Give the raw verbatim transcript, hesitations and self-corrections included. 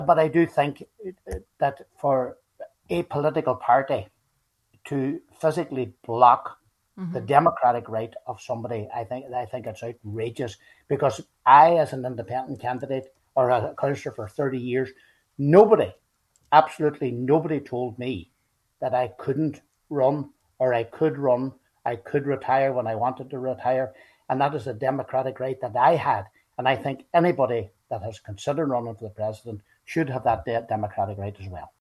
But I do think that for a political party to physically block the Mm-hmm. democratic right of somebody, I think I think it's outrageous. Because I, as an independent candidate or a councillor for thirty years, nobody, absolutely nobody, told me that I couldn't run or I could run. I could retire when I wanted to retire, and that is a democratic right that I had. And I think anybody that has considered running for the president should have that democratic right as well.